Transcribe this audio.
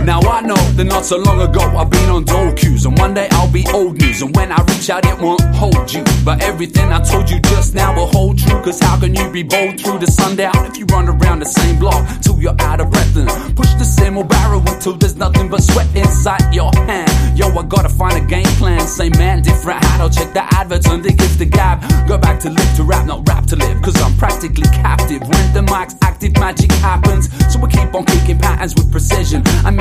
Now I know that not so long ago I've been on dole cues, and one day I'll be old news, and when I reach out it won't hold you. But everything I told you just now will hold true, cause how can you be bold through the sundown if you run around the same block till you're out of breath and push the same old barrel until there's nothing but sweat inside your hand? Yo, I gotta find a game plan, same man, different hat. I'll check the adverts and they give the gab. Go back to live to rap, not rap to live, cause I'm practically captive. When the mic's active, magic happens, so we keep on kicking patterns with precision.